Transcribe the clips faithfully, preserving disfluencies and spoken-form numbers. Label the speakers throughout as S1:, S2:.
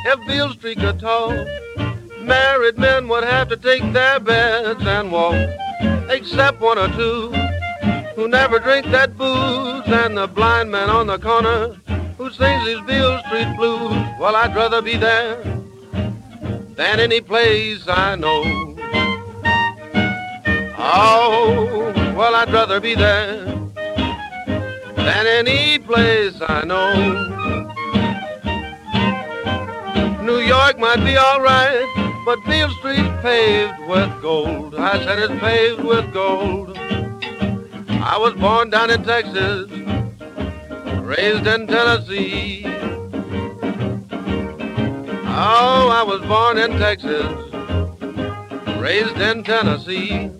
S1: if Beale Street could talk, married men would have to take their beds and walk, except one or two who never drink that booze, and the blind man on the corner who sings his Beale Street blues. Well, I'd rather be there than any place I know. Oh, well, I'd rather be there than any place I know. New York might be all right, but Beale Street's paved with gold. I said it's paved with gold. I was born down in Texas, raised in Tennessee. Oh, I was born in Texas, raised in Tennessee.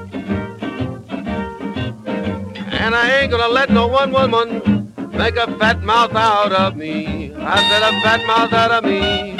S1: And I ain't gonna let no one woman make a fat mouth out of me. I said a fat mouth out of me.